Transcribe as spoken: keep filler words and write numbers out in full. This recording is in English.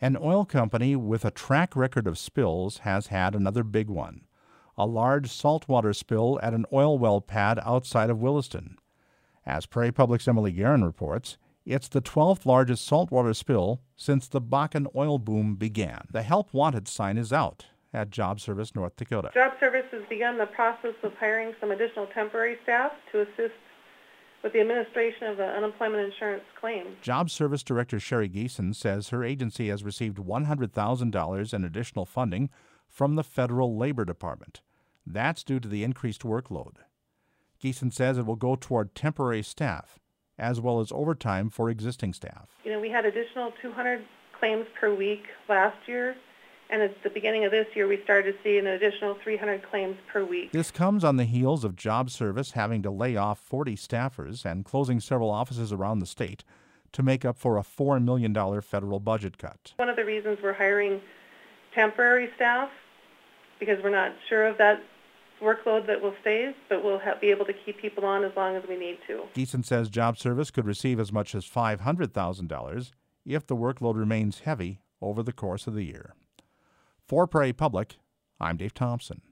An oil company with a track record of spills has had another big one, a large saltwater spill at an oil well pad outside of Williston. As Prairie Public's Emily Guerin reports, it's the twelfth largest saltwater spill since the Bakken oil boom began. The Help Wanted sign is out at Job Service North Dakota. Job Service has begun the process of hiring some additional temporary staff to assist with the administration of the unemployment insurance claim. Job Service Director Sherry Geeson says her agency has received one hundred thousand dollars in additional funding from the Federal Labor Department. That's due to the increased workload. Geeson says it will go toward temporary staff, as well as overtime for existing staff. You know, we had additional two hundred claims per week last year, and at the beginning of this year, we started to see an additional three hundred claims per week. This comes on the heels of Job Service having to lay off forty staffers and closing several offices around the state to make up for a four million dollars federal budget cut. One of the reasons we're hiring temporary staff, because we're not sure of that workload that will stay, but we'll have, be able to keep people on as long as we need to. Geeson says Job Service could receive as much as five hundred thousand dollars if the workload remains heavy over the course of the year. For Prairie Public, I'm Dave Thompson.